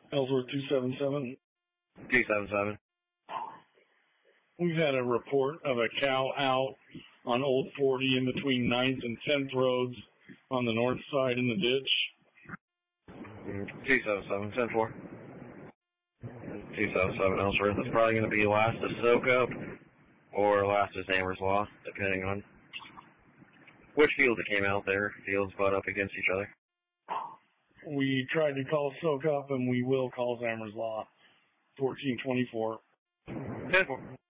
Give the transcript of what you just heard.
Ellsworth 277. 277. We've had a report of a cow out on Old 40 in between 9th and 10th roads on the north side in the ditch. 277, 10-4. 277 Ellsworth. That's probably going to be last to Soak Up or last to Amherst Law, depending on which field it came out there. Fields butt up against each other. We tried to call Soak Up, and we will call Amherst Law. 1424. 10-4.